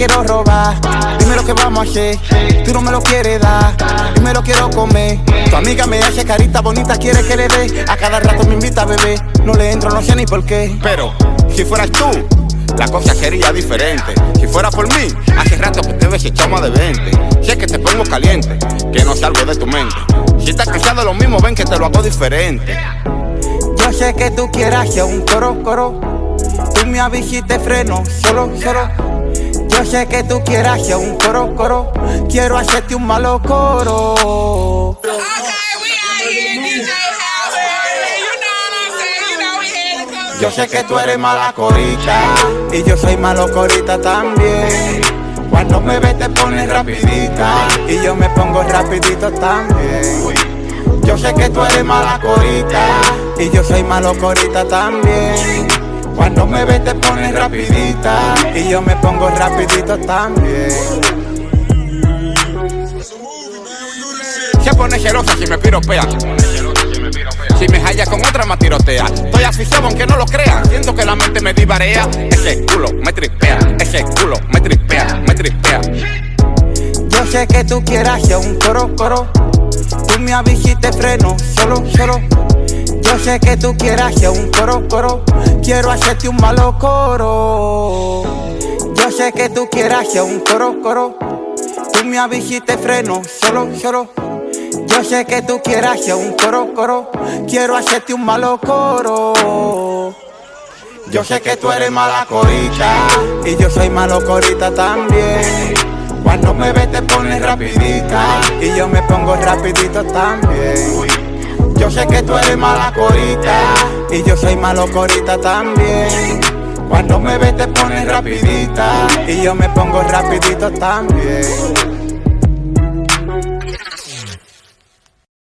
quiero robar. Dime lo que vamos a hacer, tú no me lo quieres dar y me lo quiero comer. Tu amiga me hace carita bonita, quiere que le dé. A cada rato me invita a beber, no le entro, no sé ni por qué. Pero si fueras tú, la cosa sería diferente. Si fuera por mí, hace rato que te desechamos de 20. Si es que te pongo caliente, que no salgo de tu mente. Si estás cansado de lo mismo, ven que te lo hago diferente. Yo sé que tú quieras hacer un coro. Tú me avisiste freno, solo. Yo sé que tú quieras hacer un coro. Quiero hacerte un malo coro. Yo sé que tú eres mala corita y yo soy malo corita también. Cuando me ves te pones rapidita y yo me pongo rapidito también. Yo sé que tú eres mala corita y yo soy malo corita también. Cuando me ves te pones rapidita y yo me pongo rapidito también. Se pone celosa si me piropea. Si me hallas con otra me tirotea. Estoy aficionado aunque no lo crean. Siento que la mente me divarea. Ese culo me tripea. Ese culo me tripea. Yo sé que tú quieras hacer un coro. Tú me avisiste freno, solo. Yo sé que tú quieras hacer un coro. Quiero hacerte un malo coro. Yo sé que tú quieras hacer un coro. Tú me avisiste freno, solo. Yo sé que tú quieras hacer un coro. Quiero hacerte un malo coro. Yo sé que tú eres mala corita y yo soy malo corita también. Cuando me ves te pones rapidita y yo me pongo rapidito también. Yo sé que tú eres mala corita y yo soy malo corita también. Cuando me ves te pones rapidita y yo me pongo rapidito también.